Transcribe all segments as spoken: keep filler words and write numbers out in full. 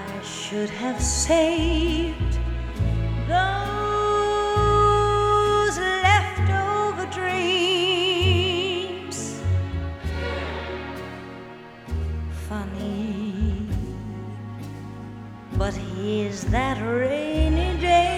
should have saved those leftover dreams. Funny, but here's that rainy day.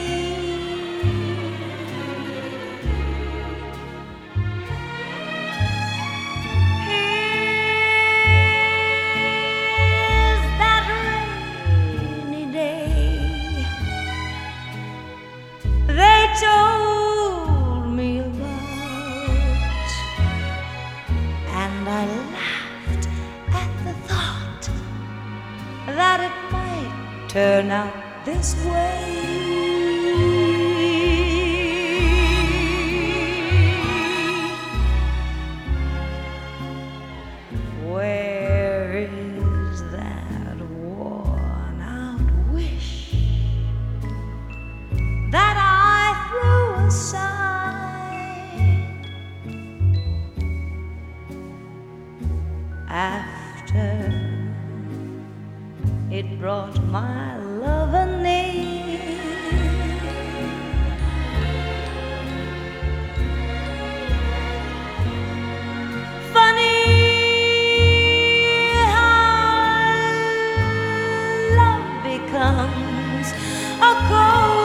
Told me about, and I laughed at the thought that it might turn out this way. Where is that worn out wish that I aside after it brought my lover near? Funny how love becomes a cold